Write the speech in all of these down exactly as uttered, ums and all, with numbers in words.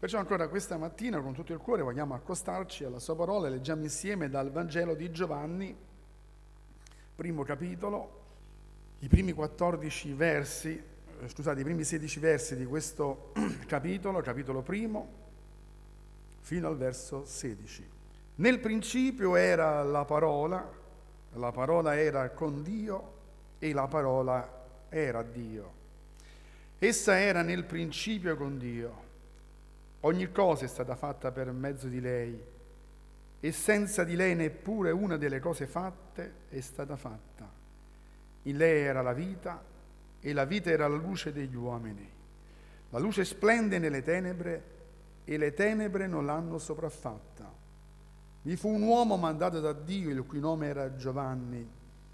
Perciò ancora questa mattina con tutto il cuore vogliamo accostarci alla sua parola e leggiamo insieme dal Vangelo di Giovanni, primo capitolo, i primi quattordici versi, eh, scusate, i primi sedici versi di questo capitolo, capitolo primo, fino al verso sedici. Nel principio era la parola, la parola era con Dio e la parola era Dio. Essa era nel principio con Dio. Ogni cosa è stata fatta per mezzo di lei e senza di lei neppure una delle cose fatte è stata fatta. In lei era la vita e la vita era la luce degli uomini. La luce splende nelle tenebre e le tenebre non l'hanno sopraffatta. Vi fu un uomo mandato da Dio, il cui nome era Giovanni.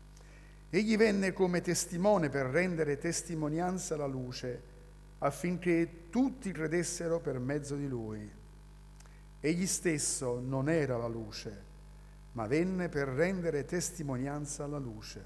Egli venne come testimone per rendere testimonianza alla luce, affinché tutti credessero per mezzo di lui. Egli stesso non era la luce, ma venne per rendere testimonianza alla luce.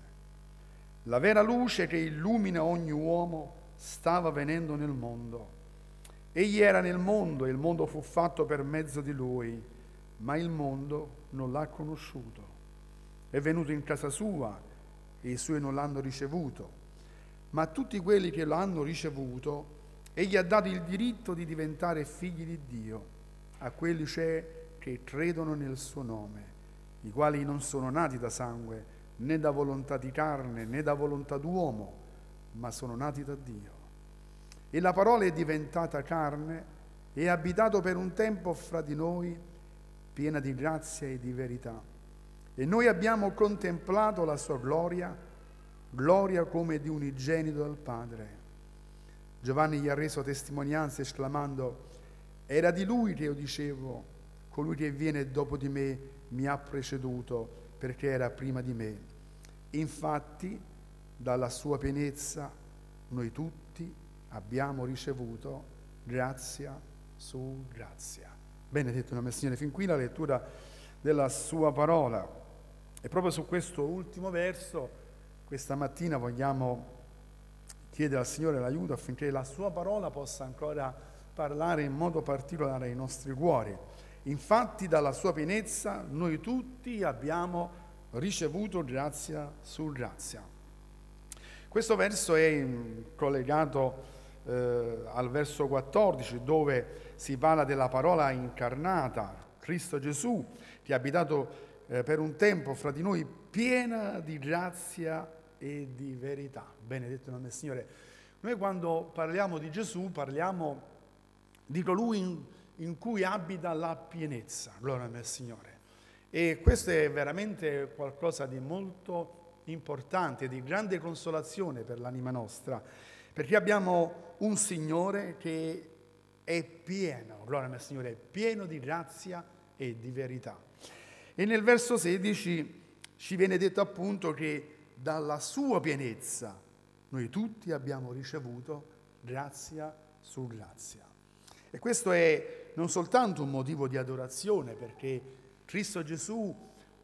La vera luce che illumina ogni uomo stava venendo nel mondo. Egli era nel mondo e il mondo fu fatto per mezzo di lui, ma il mondo non l'ha conosciuto. È venuto in casa sua e i suoi non l'hanno ricevuto, ma a tutti quelli che lo hanno ricevuto egli ha dato il diritto di diventare figli di Dio, a quelli cioè che credono nel suo nome, i quali non sono nati da sangue, né da volontà di carne, né da volontà d'uomo, ma sono nati da Dio. E la parola è diventata carne e ha abitato per un tempo fra di noi, piena di grazia e di verità. E noi abbiamo contemplato la sua gloria, gloria come di unigenito dal Padre. Giovanni gli ha reso testimonianza esclamando: era di lui che io dicevo, colui che viene dopo di me mi ha preceduto, perché era prima di me. Infatti, dalla sua pienezza noi tutti abbiamo ricevuto grazia su grazia. Benedetto nome del Signore. Fin qui la lettura della sua parola. E proprio su questo ultimo verso, questa mattina vogliamo chiedere al Signore l'aiuto affinché la sua parola possa ancora parlare in modo particolare ai nostri cuori. Infatti dalla sua pienezza noi tutti abbiamo ricevuto grazia su grazia. Questo verso è collegato eh, al verso quattordici, dove si parla della parola incarnata, Cristo Gesù, che è abitato eh, per un tempo fra di noi, piena di grazia e di verità. Benedetto il nome del Signore. Noi quando parliamo di Gesù parliamo di colui in, in cui abita la pienezza, gloria al Signore. E questo è veramente qualcosa di molto importante, di grande consolazione per l'anima nostra, perché abbiamo un Signore che è pieno, gloria al Signore, è pieno di grazia e di verità. E nel verso sedici ci viene detto appunto che dalla sua pienezza noi tutti abbiamo ricevuto grazia su grazia. E questo è non soltanto un motivo di adorazione, perché Cristo Gesù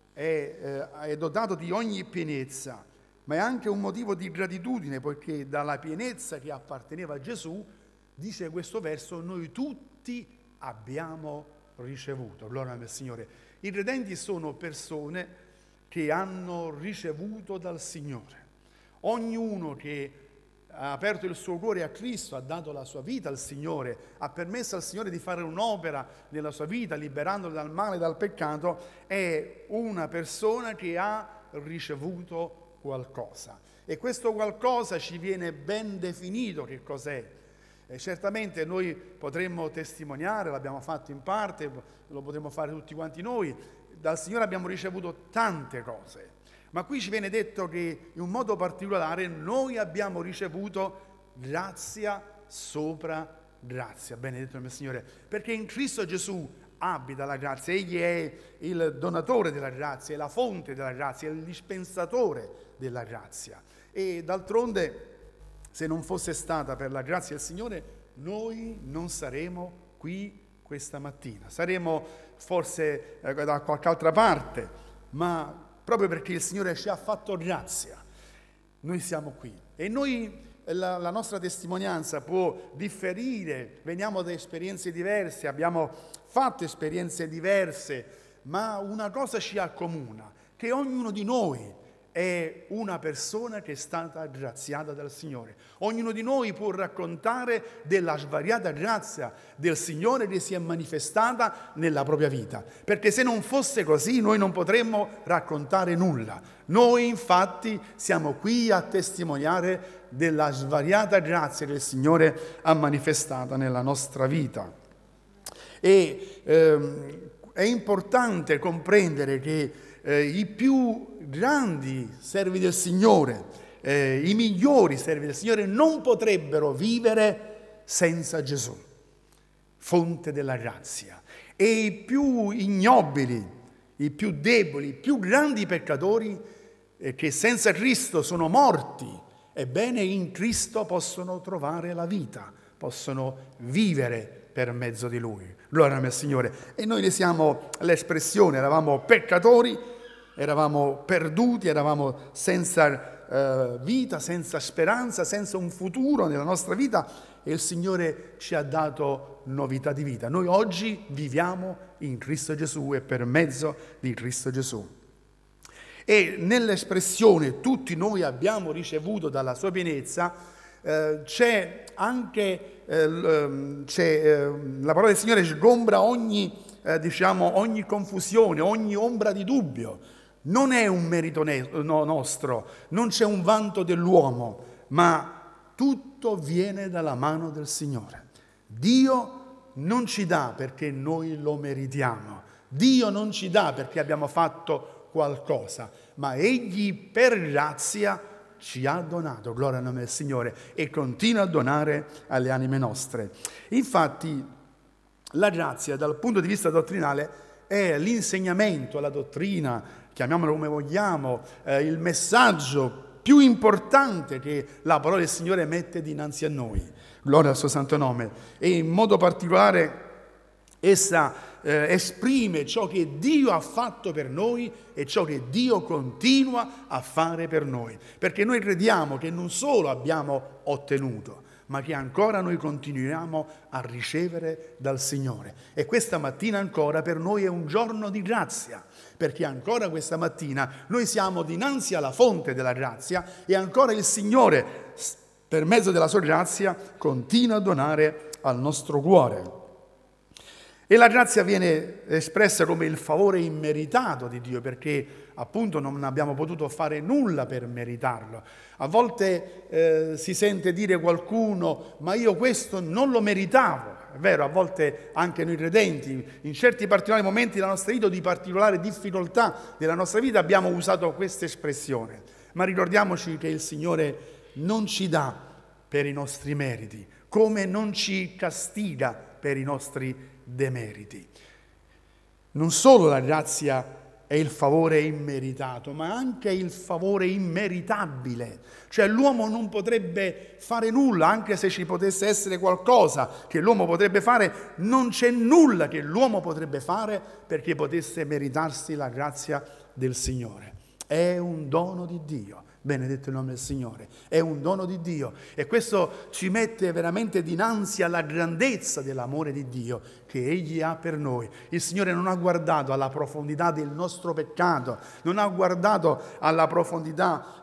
è, eh, è dotato di ogni pienezza, ma è anche un motivo di gratitudine, poiché dalla pienezza che apparteneva a Gesù, dice questo verso, noi tutti abbiamo ricevuto. Gloria al Signore. I credenti sono persone che hanno ricevuto dal Signore. Ognuno che ha aperto il suo cuore a Cristo, ha dato la sua vita al Signore, ha permesso al Signore di fare un'opera nella sua vita, liberandolo dal male e dal peccato, è una persona che ha ricevuto qualcosa. E questo qualcosa ci viene ben definito che cos'è. E certamente noi potremmo testimoniare, l'abbiamo fatto in parte, lo potremmo fare tutti quanti noi. Dal Signore abbiamo ricevuto tante cose, ma qui ci viene detto che in un modo particolare noi abbiamo ricevuto grazia sopra grazia. Benedetto il mio Signore, perché in Cristo Gesù abita la grazia, Egli è il donatore della grazia, è la fonte della grazia, è il dispensatore della grazia. E d'altronde, se non fosse stata per la grazia del Signore, noi non saremo qui questa mattina. Saremo forse eh, da qualche altra parte, ma proprio perché il Signore ci ha fatto grazia, noi siamo qui. E noi la, la nostra testimonianza può differire, veniamo da esperienze diverse, abbiamo fatto esperienze diverse, ma una cosa ci accomuna, che ognuno di noi è una persona che è stata graziata dal Signore. Ognuno di noi può raccontare della svariata grazia del Signore che si è manifestata nella propria vita. Perché se non fosse così noi non potremmo raccontare nulla. Noi infatti siamo qui a testimoniare della svariata grazia che il Signore ha manifestata nella nostra vita. E ehm, è importante comprendere che eh, i più grandi servi del Signore, eh, i migliori servi del Signore non potrebbero vivere senza Gesù, fonte della grazia. E i più ignobili, i più deboli, i più grandi peccatori eh, che senza Cristo sono morti, ebbene in Cristo possono trovare la vita, possono vivere per mezzo di Lui. Gloria al Signore. E noi ne siamo l'espressione, eravamo peccatori, eravamo perduti, eravamo senza eh, vita, senza speranza, senza un futuro nella nostra vita e il Signore ci ha dato novità di vita. Noi oggi viviamo in Cristo Gesù e per mezzo di Cristo Gesù. E nell'espressione tutti noi abbiamo ricevuto dalla sua pienezza eh, c'è anche eh, c'è, eh, la parola del Signore sgombra ogni, eh, diciamo, ogni confusione, ogni ombra di dubbio. Non è un merito ne- no, nostro, non c'è un vanto dell'uomo, ma tutto viene dalla mano del Signore. Dio non ci dà perché noi lo meritiamo, Dio non ci dà perché abbiamo fatto qualcosa, ma Egli per grazia ci ha donato, gloria al nome del Signore, e continua a donare alle anime nostre. Infatti la grazia dal punto di vista dottrinale è l'insegnamento, la dottrina, chiamiamolo come vogliamo, eh, il messaggio più importante che la parola del Signore mette dinanzi a noi. Gloria al suo santo nome. E in modo particolare essa eh, esprime ciò che Dio ha fatto per noi e ciò che Dio continua a fare per noi. Perché noi crediamo che non solo abbiamo ottenuto, ma che ancora noi continuiamo a ricevere dal Signore. E questa mattina ancora per noi è un giorno di grazia, perché ancora questa mattina noi siamo dinanzi alla fonte della grazia e ancora il Signore, per mezzo della sua grazia, continua a donare al nostro cuore. E la grazia viene espressa come il favore immeritato di Dio, perché appunto non abbiamo potuto fare nulla per meritarlo. A volte eh, si sente dire qualcuno, ma io questo non lo meritavo. È vero, a volte anche noi credenti, in certi particolari momenti della nostra vita, di particolare difficoltà della nostra vita, abbiamo usato questa espressione. Ma ricordiamoci che il Signore non ci dà per i nostri meriti, come non ci castiga per i nostri demeriti. Non solo la grazia è il favore immeritato, ma anche il favore immeritabile. Cioè l'uomo non potrebbe fare nulla, anche se ci potesse essere qualcosa che l'uomo potrebbe fare, non c'è nulla che l'uomo potrebbe fare perché potesse meritarsi la grazia del Signore. È un dono di Dio. Benedetto il nome del Signore, è un dono di Dio e questo ci mette veramente dinanzi alla grandezza dell'amore di Dio che Egli ha per noi. Il Signore non ha guardato alla profondità del nostro peccato, non ha guardato alla profondità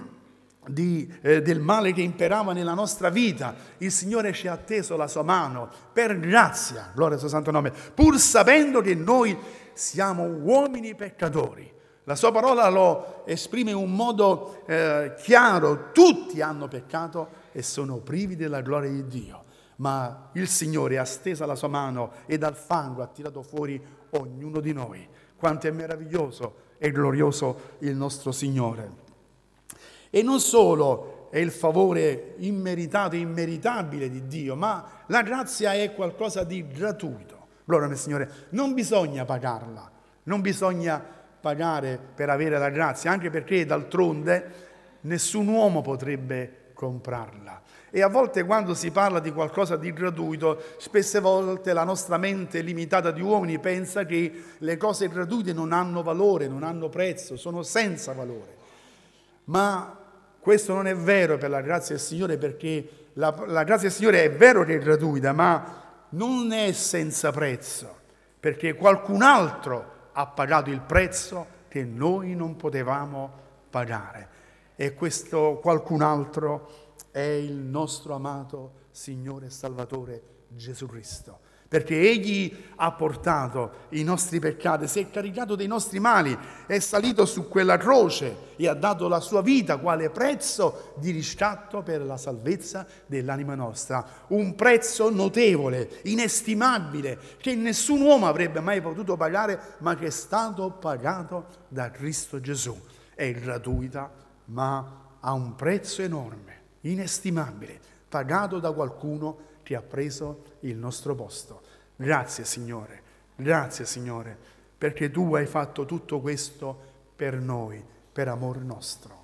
di, eh, del male che imperava nella nostra vita. Il Signore ci ha teso la sua mano per grazia, gloria al suo santo nome, pur sapendo che noi siamo uomini peccatori. La sua parola lo esprime in un modo eh, chiaro: tutti hanno peccato e sono privi della gloria di Dio. Ma il Signore ha stesa la sua mano e dal fango ha tirato fuori ognuno di noi. Quanto è meraviglioso e glorioso il nostro Signore. E non solo è il favore immeritato e immeritabile di Dio, ma la grazia è qualcosa di gratuito. Gloria al Signore. Non bisogna pagarla, non bisogna pagare per avere la grazia, anche perché d'altronde nessun uomo potrebbe comprarla. E a volte quando si parla di qualcosa di gratuito, spesse volte la nostra mente limitata di uomini pensa che le cose gratuite non hanno valore, non hanno prezzo, sono senza valore. Ma questo non è vero per la grazia del Signore, perché la, la grazia del Signore è vero che è gratuita, ma non è senza prezzo, perché qualcun altro ha pagato il prezzo che noi non potevamo pagare. E questo qualcun altro è il nostro amato Signore e Salvatore Gesù Cristo. Perché Egli ha portato i nostri peccati, si è caricato dei nostri mali, è salito su quella croce e ha dato la sua vita quale prezzo di riscatto per la salvezza dell'anima nostra. Un prezzo notevole, inestimabile, che nessun uomo avrebbe mai potuto pagare, ma che è stato pagato da Cristo Gesù. È gratuita, ma ha un prezzo enorme, inestimabile, pagato da qualcuno che ha preso il nostro posto. Grazie Signore, grazie Signore, perché Tu hai fatto tutto questo per noi, per amor nostro.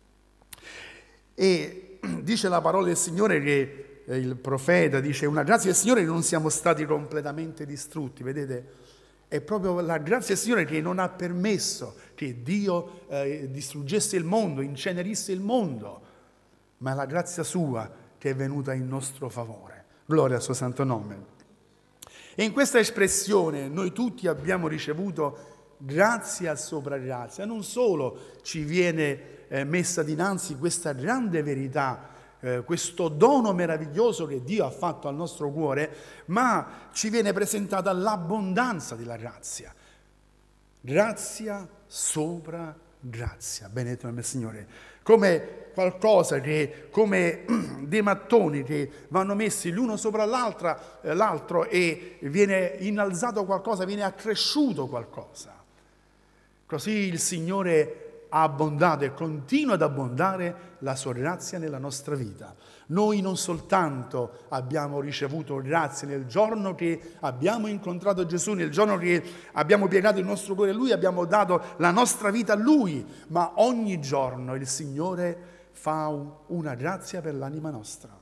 E dice la parola del Signore che eh, il profeta dice: una grazia del Signore che non siamo stati completamente distrutti. Vedete, è proprio la grazia del Signore che non ha permesso che Dio eh, distruggesse il mondo, incenerisse il mondo, ma è la grazia sua che è venuta in nostro favore. Gloria al suo santo nome. E in questa espressione noi tutti abbiamo ricevuto grazia sopra grazia. Non solo ci viene eh, messa dinanzi questa grande verità, eh, questo dono meraviglioso che Dio ha fatto al nostro cuore, ma ci viene presentata l'abbondanza della grazia. Grazia sopra grazia. Benedetto nel Signore. Come qualcosa che, come dei mattoni che vanno messi l'uno sopra l'altra, eh, l'altro e viene innalzato qualcosa, viene accresciuto qualcosa. Così il Signore ha abbondato e continua ad abbondare la sua grazia nella nostra vita. Noi non soltanto abbiamo ricevuto grazia nel giorno che abbiamo incontrato Gesù, nel giorno che abbiamo piegato il nostro cuore a Lui, abbiamo dato la nostra vita a Lui, ma ogni giorno il Signore fa una grazia per l'anima nostra.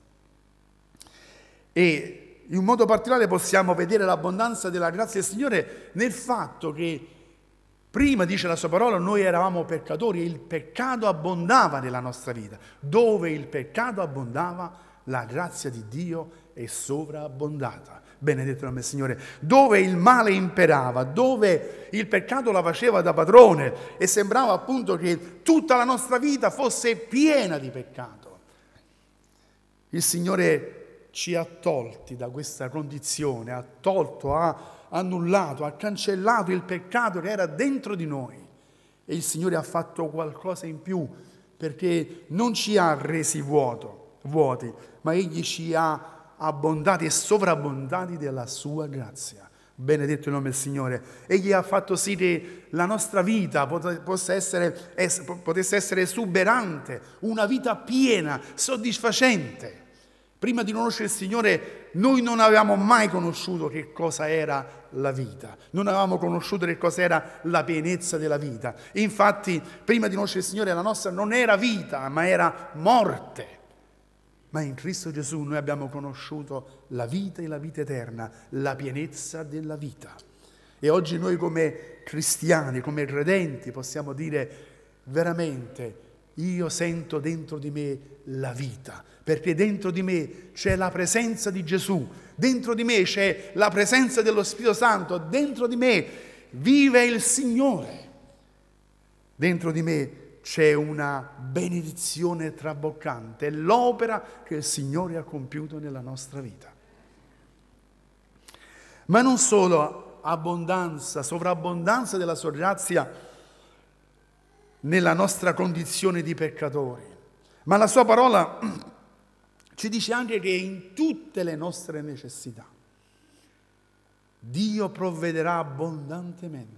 E in un modo particolare possiamo vedere l'abbondanza della grazia del Signore nel fatto che prima, dice la sua parola, noi eravamo peccatori e il peccato abbondava nella nostra vita. Dove il peccato abbondava, la grazia di Dio è sovrabbondata. Benedetto nome del Signore. Dove il male imperava, dove il peccato la faceva da padrone e sembrava appunto che tutta la nostra vita fosse piena di peccato, il Signore ci ha tolti da questa condizione, ha tolto, ha annullato, ha cancellato il peccato che era dentro di noi, e il Signore ha fatto qualcosa in più, perché non ci ha resi vuoto, vuoti, ma Egli ci ha abbondati e sovrabbondati della sua grazia. Benedetto il nome del Signore. Egli ha fatto sì che la nostra vita possa essere, potesse essere esuberante, una vita piena, soddisfacente. Prima di conoscere il Signore noi non avevamo mai conosciuto che cosa era la vita, non avevamo conosciuto che cosa era la pienezza della vita. Infatti, prima di conoscere il Signore la nostra non era vita, ma era morte. Ma in Cristo Gesù noi abbiamo conosciuto la vita e la vita eterna, la pienezza della vita. E oggi noi come cristiani, come credenti, possiamo dire veramente: io sento dentro di me la vita, perché dentro di me c'è la presenza di Gesù, dentro di me c'è la presenza dello Spirito Santo, dentro di me vive il Signore, dentro di me c'è una benedizione traboccante, l'opera che il Signore ha compiuto nella nostra vita. Ma non solo abbondanza, sovrabbondanza della sua grazia nella nostra condizione di peccatori, ma la sua parola ci dice anche che in tutte le nostre necessità Dio provvederà abbondantemente.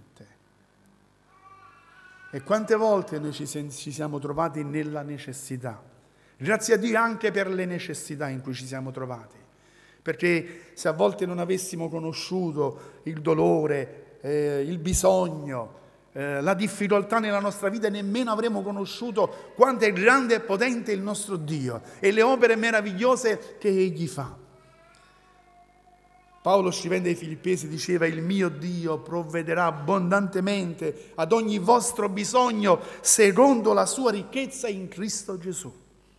E quante volte noi ci, ci siamo trovati nella necessità? Grazie a Dio anche per le necessità in cui ci siamo trovati. Perché se a volte non avessimo conosciuto il dolore, eh, il bisogno, eh, la difficoltà nella nostra vita, nemmeno avremmo conosciuto quanto è grande e potente il nostro Dio e le opere meravigliose che Egli fa. Paolo, scrivendo ai Filippesi, diceva: il mio Dio provvederà abbondantemente ad ogni vostro bisogno secondo la sua ricchezza in Cristo Gesù.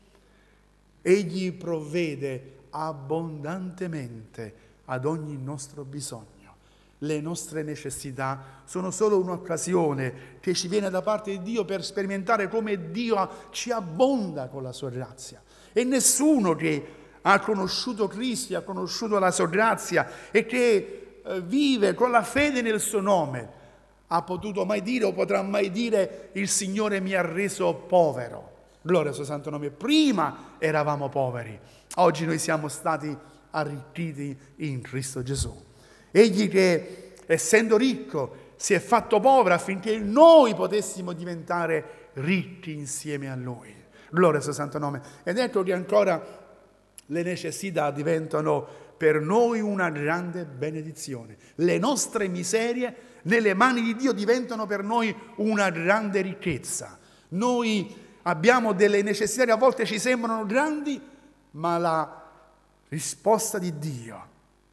Egli provvede abbondantemente ad ogni nostro bisogno. Le nostre necessità sono solo un'occasione che ci viene da parte di Dio per sperimentare come Dio ci abbonda con la sua grazia. E nessuno che ha conosciuto Cristo, ha conosciuto la sua grazia e che eh, vive con la fede nel suo nome, ha potuto mai dire o potrà mai dire: il Signore mi ha reso povero. Gloria al suo santo nome. Prima eravamo poveri, oggi noi siamo stati arricchiti in Cristo Gesù. Egli che, essendo ricco, si è fatto povero affinché noi potessimo diventare ricchi insieme a Lui. Gloria al suo santo nome. Ed ecco che ancora le necessità diventano per noi una grande benedizione. Le nostre miserie nelle mani di Dio diventano per noi una grande ricchezza. Noi abbiamo delle necessità che a volte ci sembrano grandi, ma la risposta di Dio,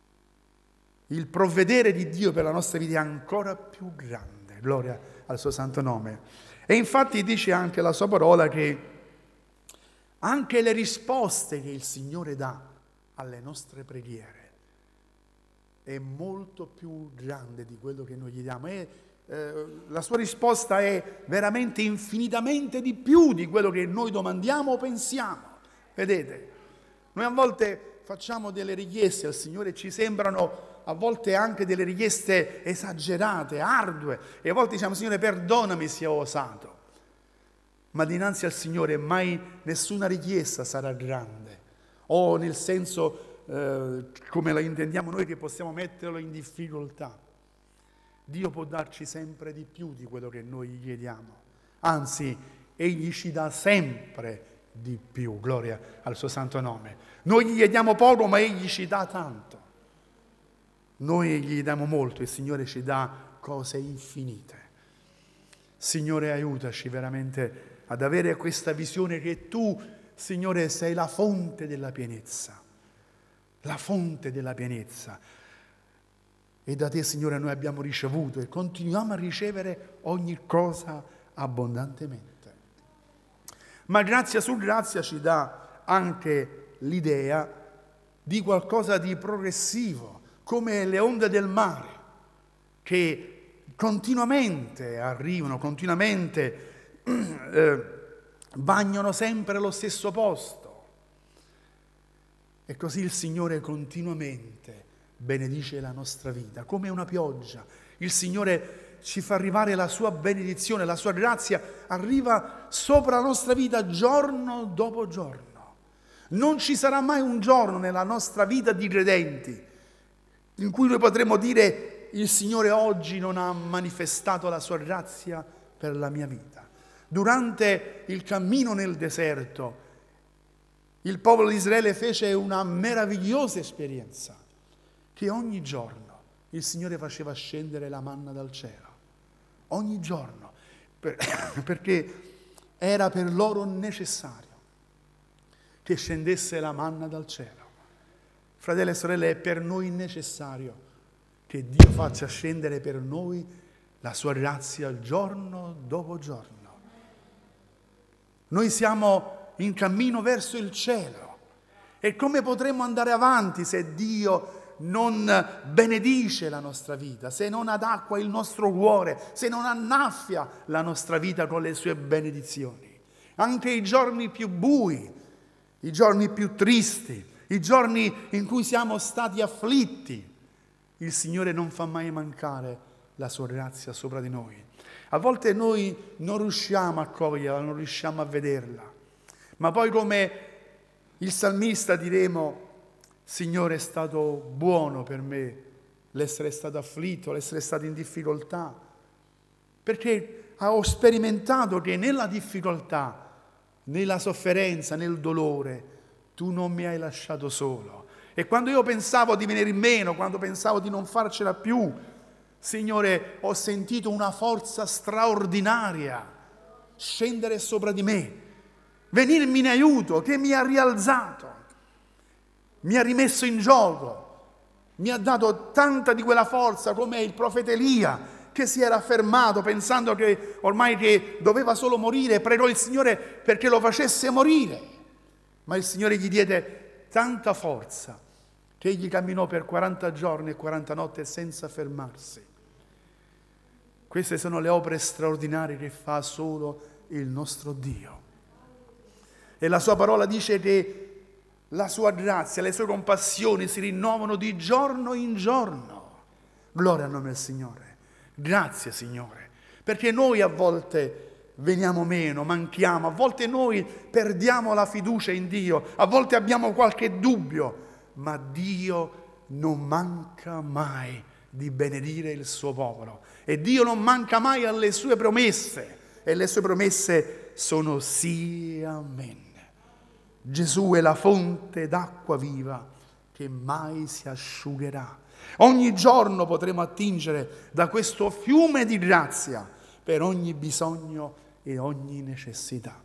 il provvedere di Dio per la nostra vita è ancora più grande. Gloria al suo santo nome. E infatti dice anche la sua parola che anche le risposte che il Signore dà alle nostre preghiere è molto più grande di quello che noi gli diamo. E, eh, la sua risposta è veramente infinitamente di più di quello che noi domandiamo o pensiamo. Vedete, noi a volte facciamo delle richieste al Signore e ci sembrano a volte anche delle richieste esagerate, ardue, e a volte diciamo: Signore, perdonami se ho osato. Ma dinanzi al Signore mai nessuna richiesta sarà grande, o nel senso eh, come la intendiamo noi, che possiamo metterlo in difficoltà. Dio può darci sempre di più di quello che noi gli chiediamo, anzi Egli ci dà sempre di più. Gloria al suo santo nome. Noi gli chiediamo poco, ma Egli ci dà tanto. Noi gli diamo molto, il Signore ci dà cose infinite. Signore, aiutaci veramente ad avere questa visione che tu, Signore, sei la fonte della pienezza, la fonte della pienezza. E da te, Signore, noi abbiamo ricevuto e continuiamo a ricevere ogni cosa abbondantemente. Ma grazia su grazia ci dà anche l'idea di qualcosa di progressivo, come le onde del mare, che continuamente arrivano, continuamente eh, bagnano sempre lo stesso posto. E così il Signore continuamente benedice la nostra vita, come una pioggia. Il Signore ci fa arrivare la sua benedizione, la sua grazia arriva sopra la nostra vita giorno dopo giorno. Non ci sarà mai un giorno nella nostra vita di credenti in cui noi potremo dire: il Signore oggi non ha manifestato la sua grazia per la mia vita. Durante il cammino nel deserto, il popolo di Israele fece una meravigliosa esperienza, che ogni giorno il Signore faceva scendere la manna dal cielo. Ogni giorno, per, perché era per loro necessario che scendesse la manna dal cielo. Fratelli e sorelle, è per noi necessario che Dio faccia scendere per noi la sua grazia giorno dopo giorno. Noi siamo in cammino verso il cielo, e come potremo andare avanti se Dio non benedice la nostra vita, se non adacqua il nostro cuore, se non annaffia la nostra vita con le sue benedizioni? Anche i giorni più bui, i giorni più tristi, i giorni in cui siamo stati afflitti, il Signore non fa mai mancare la sua grazia sopra di noi. A volte noi non riusciamo a coglierla, non riusciamo a vederla, ma poi, come il salmista, diremo: Signore, è stato buono per me l'essere stato afflitto, l'essere stato in difficoltà, perché ho sperimentato che nella difficoltà, nella sofferenza, nel dolore, tu non mi hai lasciato solo. E quando io pensavo di venire meno, quando pensavo di non farcela più, Signore, ho sentito una forza straordinaria scendere sopra di me, venirmi in aiuto, che mi ha rialzato, mi ha rimesso in gioco, Mi ha dato tanta di quella forza come il profeta Elia, che si era fermato pensando che ormai che doveva solo morire, pregò il Signore perché lo facesse morire. Ma il Signore gli diede tanta forza che egli camminò per quaranta giorni e quaranta notti senza fermarsi. Queste sono le opere straordinarie che fa solo il nostro Dio. E la sua parola dice che la sua grazia, le sue compassioni si rinnovano di giorno in giorno. Gloria al nome del Signore. Grazie Signore, perché noi a volte veniamo meno, manchiamo, a volte noi perdiamo la fiducia in Dio, a volte abbiamo qualche dubbio, ma Dio non manca mai di benedire il suo popolo e Dio non manca mai alle sue promesse e le sue promesse sono sì e amen. Gesù è la fonte d'acqua viva che mai si asciugherà. Ogni giorno potremo attingere da questo fiume di grazia per ogni bisogno e ogni necessità.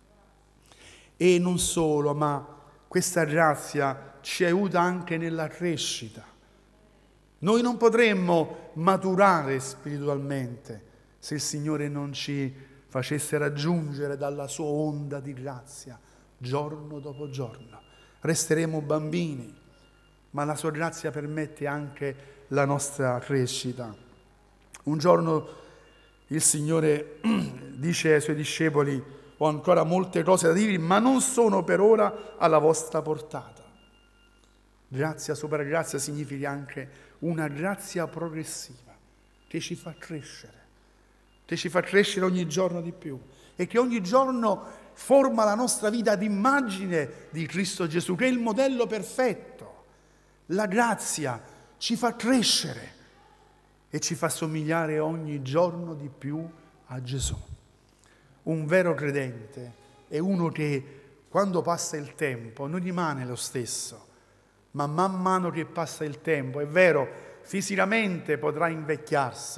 E non solo, ma questa grazia ci aiuta anche nella crescita. Noi non potremmo maturare spiritualmente se il Signore non ci facesse raggiungere dalla sua onda di grazia giorno dopo giorno. Resteremo bambini, ma la sua grazia permette anche la nostra crescita. Un giorno il Signore dice ai Suoi discepoli: ho ancora molte cose da dirvi, ma non sono per ora alla vostra portata. Grazia sopra grazia significa anche una grazia progressiva che ci fa crescere, che ci fa crescere ogni giorno di più e che ogni giorno forma la nostra vita ad immagine di Cristo Gesù, che è il modello perfetto. La grazia ci fa crescere e ci fa somigliare ogni giorno di più a Gesù. Un vero credente è uno che quando passa il tempo non rimane lo stesso, ma man mano che passa il tempo, è vero, fisicamente potrà invecchiarsi,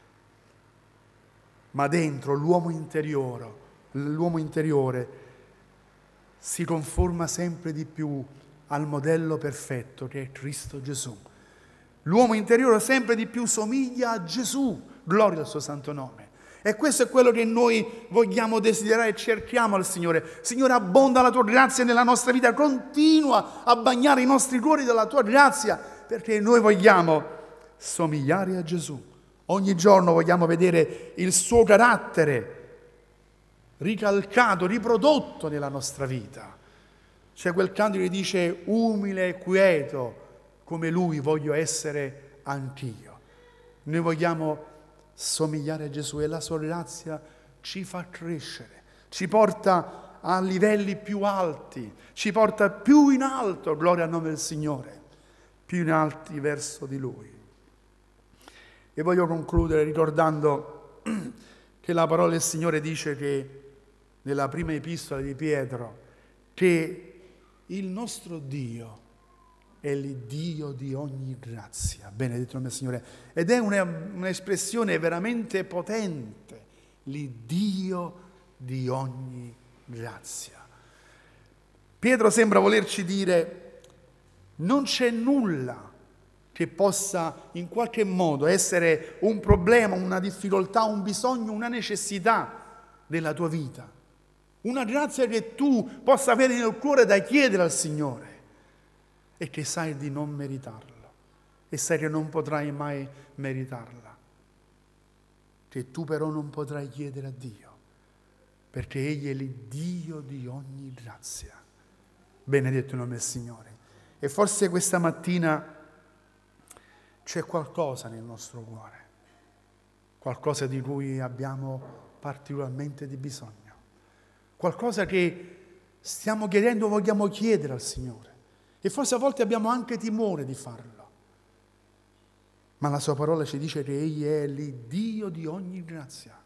ma dentro l'uomo interiore, l'uomo interiore si conforma sempre di più al modello perfetto che è Cristo Gesù. L'uomo interiore sempre di più somiglia a Gesù, gloria al suo santo nome. E questo è quello che noi vogliamo desiderare e cerchiamo al Signore. Signore, abbonda la tua grazia nella nostra vita, continua a bagnare i nostri cuori della tua grazia, perché noi vogliamo somigliare a Gesù. Ogni giorno vogliamo vedere il suo carattere ricalcato, riprodotto nella nostra vita. C'è quel canto che dice: umile e quieto come Lui voglio essere anch'io. Noi vogliamo somigliare a Gesù e la sua grazia ci fa crescere, ci porta a livelli più alti, ci porta più in alto, gloria al nome del Signore, più in alti verso di Lui. E voglio concludere ricordando che la parola del Signore dice che nella prima epistola di Pietro che il nostro Dio è il Dio di ogni grazia, benedetto il nome del Signore, ed è una, un'espressione veramente potente, l'Iddio di ogni grazia. Pietro sembra volerci dire: non c'è nulla che possa in qualche modo essere un problema, una difficoltà, un bisogno, una necessità della tua vita. Una grazia che tu possa avere nel cuore da chiedere al Signore e che sai di non meritarlo e sai che non potrai mai meritarla, che tu però non potrai chiedere a Dio, perché Egli è il Dio di ogni grazia. Benedetto il nome del Signore. E forse questa mattina c'è qualcosa nel nostro cuore, qualcosa di cui abbiamo particolarmente di bisogno. Qualcosa che stiamo chiedendo, vogliamo chiedere al Signore. E forse a volte abbiamo anche timore di farlo. Ma la sua parola ci dice che Egli è l'Iddio di ogni grazia.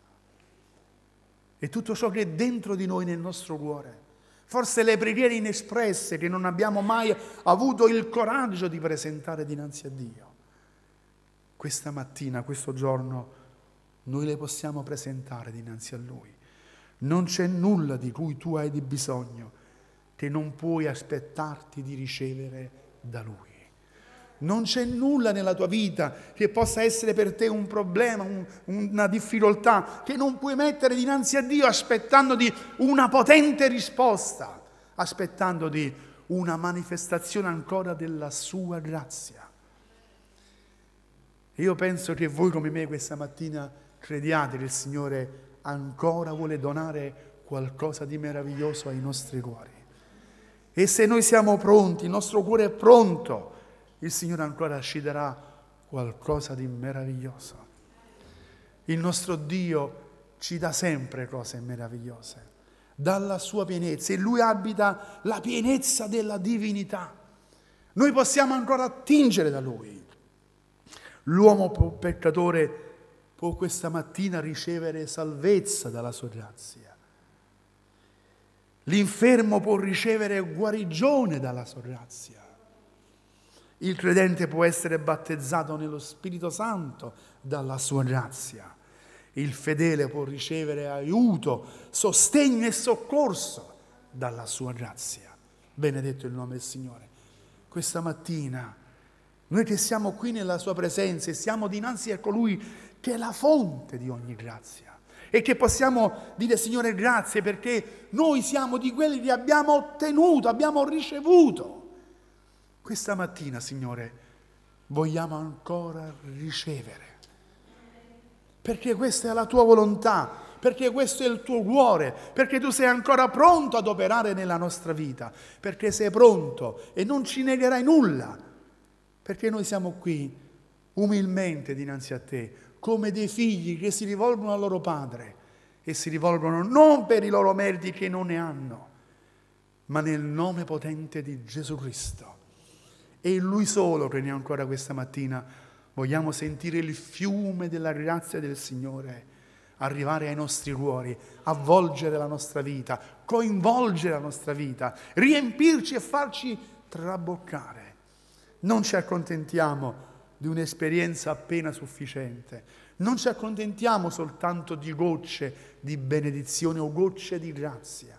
E tutto ciò che è dentro di noi nel nostro cuore. Forse le preghiere inespresse che non abbiamo mai avuto il coraggio di presentare dinanzi a Dio. Questa mattina, questo giorno, noi le possiamo presentare dinanzi a Lui. Non c'è nulla di cui tu hai di bisogno che non puoi aspettarti di ricevere da Lui. Non c'è nulla nella tua vita che possa essere per te un problema, un, una difficoltà, che non puoi mettere dinanzi a Dio aspettando di una potente risposta, aspettando di una manifestazione ancora della sua grazia. Io penso che voi come me questa mattina crediate che il Signore ancora vuole donare qualcosa di meraviglioso ai nostri cuori. E se noi siamo pronti, il nostro cuore è pronto, il Signore ancora ci darà qualcosa di meraviglioso. Il nostro Dio ci dà sempre cose meravigliose, dalla sua pienezza, e Lui abita la pienezza della divinità. Noi possiamo ancora attingere da Lui. L'uomo peccatore può questa mattina ricevere salvezza dalla sua grazia. L'infermo può ricevere guarigione dalla sua grazia. Il credente può essere battezzato nello Spirito Santo dalla sua grazia. Il fedele può ricevere aiuto, sostegno e soccorso dalla sua grazia. Benedetto il nome del Signore. Questa mattina, noi che siamo qui nella sua presenza e siamo dinanzi a colui che è la fonte di ogni grazia, e che possiamo dire: Signore, grazie, perché noi siamo di quelli che abbiamo ottenuto, abbiamo ricevuto. Questa mattina, Signore, vogliamo ancora ricevere, perché questa è la tua volontà, perché questo è il tuo cuore, perché tu sei ancora pronto ad operare nella nostra vita, perché sei pronto e non ci negherai nulla, perché noi siamo qui umilmente dinanzi a te, come dei figli che si rivolgono al loro padre, e si rivolgono non per i loro meriti che non ne hanno, ma nel nome potente di Gesù Cristo. E in Lui solo, crediamo ancora questa mattina, vogliamo sentire il fiume della grazia del Signore arrivare ai nostri cuori, avvolgere la nostra vita, coinvolgere la nostra vita, riempirci e farci traboccare. Non ci accontentiamo di un'esperienza appena sufficiente, non ci accontentiamo soltanto di gocce di benedizione o gocce di grazia,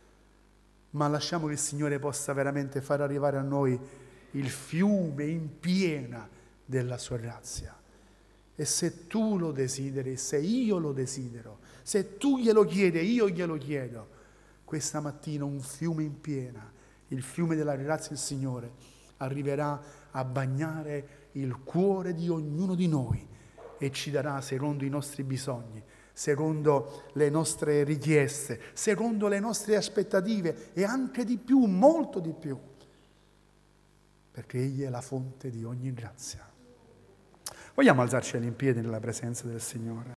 ma lasciamo che il Signore possa veramente far arrivare a noi il fiume in piena della sua grazia. E se tu lo desideri, se io lo desidero, se tu glielo chiedi, io glielo chiedo, questa mattina un fiume in piena, il fiume della grazia del Signore, arriverà a bagnare il cuore di ognuno di noi e ci darà secondo i nostri bisogni, secondo le nostre richieste, secondo le nostre aspettative, e anche di più, molto di più, perché Egli è la fonte di ogni grazia. Vogliamo alzarci in piedi nella presenza del Signore?